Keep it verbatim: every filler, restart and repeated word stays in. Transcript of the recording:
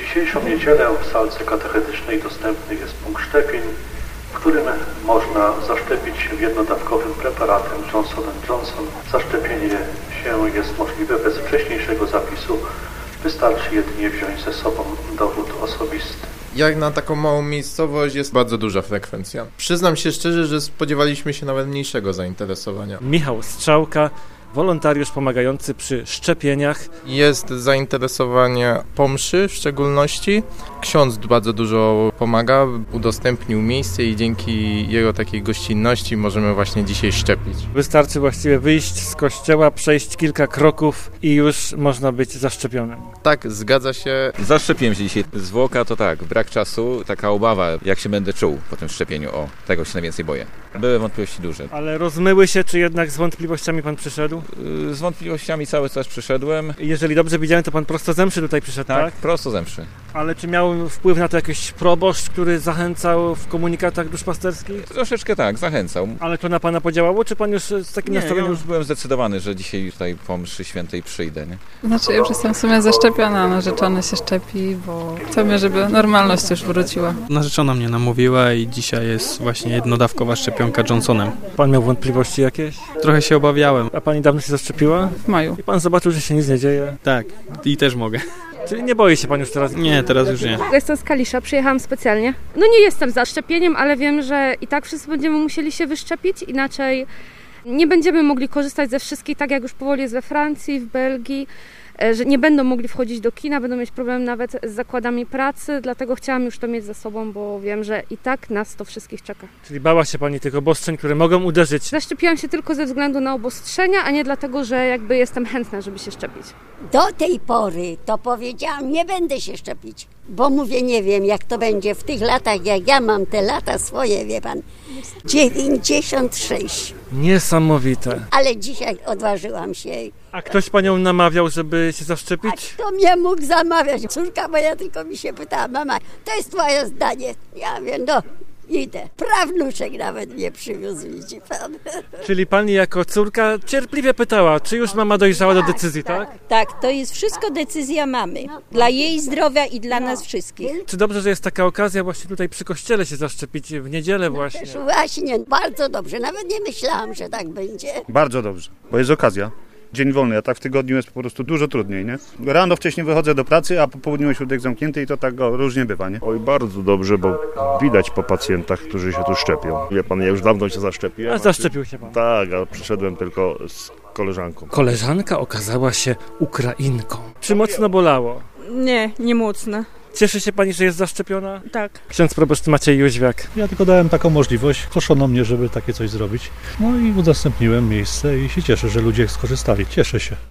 dzisiejszą niedzielę w salce katechetycznej dostępny jest punkt szczepień, w którym można zaszczepić się jednodawkowym preparatem Johnson and Johnson. Zaszczepienie się jest możliwe bez wcześniejszego zapisu. Wystarczy jedynie wziąć ze sobą dowód osobisty. Jak na taką małą miejscowość jest bardzo duża frekwencja. Przyznam się szczerze, że spodziewaliśmy się nawet mniejszego zainteresowania. Michał Strzałka, wolontariusz pomagający przy szczepieniach. Jest zainteresowanie po mszy w szczególności. Ksiądz bardzo dużo pomaga, udostępnił miejsce i dzięki jego takiej gościnności możemy właśnie dzisiaj szczepić. Wystarczy właściwie wyjść z kościoła, przejść kilka kroków i już można być zaszczepionym. Tak, zgadza się. Zaszczepiłem się dzisiaj. Zwłoka to tak, brak czasu, taka obawa, jak się będę czuł po tym szczepieniu. O, tego się najwięcej boję. Były wątpliwości duże. Ale rozmyły się, czy jednak z wątpliwościami pan przyszedł? Z wątpliwościami cały czas przyszedłem. Jeżeli dobrze widziałem, to pan prosto ze mszy tutaj przyszedł, tak? Tak, prosto ze mszy. Ale czy miał wpływ na to jakiś proboszcz, który zachęcał w komunikatach duszpasterskich? Troszeczkę tak, zachęcał. Ale to na pana podziałało, czy pan już z takim Nie, nastawieniem? ja już byłem zdecydowany, że dzisiaj tutaj po mszy świętej przyjdę. Nie? Znaczy ja już jestem w sumie zaszczepiona, narzeczony się szczepi, bo chcemy, żeby normalność już wróciła. Narzeczona mnie namówiła i dzisiaj jest właśnie jednodawkowa szczepionka Johnsonem. Pan miał wątpliwości jakieś? Trochę się obawiałem. A pani dawno się zaszczepiła? W maju. I pan zobaczył, że się nic nie dzieje? Tak, i też mogę. Czyli nie boi się pan już teraz? Nie, teraz już nie. Jestem z Kalisza, przyjechałam specjalnie. No nie jestem za szczepieniem, ale wiem, że i tak wszyscy będziemy musieli się wyszczepić, inaczej nie będziemy mogli korzystać ze wszystkich, tak jak już powoli jest we Francji, w Belgii, że nie będą mogli wchodzić do kina, będą mieć problem nawet z zakładami pracy, dlatego chciałam już to mieć ze sobą, bo wiem, że i tak nas to wszystkich czeka. Czyli bała się pani tych obostrzeń, które mogą uderzyć? Zaszczepiłam się tylko ze względu na obostrzenia, a nie dlatego, że jakby jestem chętna, żeby się szczepić. Do tej pory to powiedziałam, nie będę się szczepić, bo mówię, nie wiem jak to będzie w tych latach, jak ja mam te lata swoje, wie pan, dziewięćdziesiąt sześć. Niesamowite. Ale dzisiaj odważyłam się. A ktoś panią namawiał, żeby się A zaszczepić? kto mnie mógł zamawiać? Córka moja tylko mi się pytała, mama, to jest twoje zdanie. Ja wiem, no idę. Prawnuczek nawet mnie przywiózł, widzi pan. Czyli pani jako córka cierpliwie pytała, czy już mama dojrzała do decyzji, tak? Tak, to jest wszystko decyzja mamy. Dla jej zdrowia i dla nas wszystkich. Czy dobrze, że jest taka okazja właśnie tutaj przy kościele się zaszczepić w niedzielę właśnie? Też właśnie, bardzo dobrze. Nawet nie myślałam, że tak będzie. Bardzo dobrze, bo jest okazja. Dzień wolny, a tak w tygodniu jest po prostu dużo trudniej, nie? Rano wcześniej wychodzę do pracy, a po południu ośrodek zamknięty i to tak o, różnie bywa, nie? Oj, bardzo dobrze, bo widać po pacjentach, którzy się tu szczepią. Wie pan, ja już dawno się zaszczepiłem. A zaszczepił się pan? Tak, a przyszedłem tylko z koleżanką. Koleżanka okazała się Ukrainką. Czy mocno bolało? Nie, nie mocno. Cieszy się pani, że jest zaszczepiona? Tak. Ksiądz proboszcz Maciej Jóźwiak. Ja tylko dałem taką możliwość, proszono mnie, żeby takie coś zrobić. No i udostępniłem miejsce i się cieszę, że ludzie skorzystali. Cieszę się.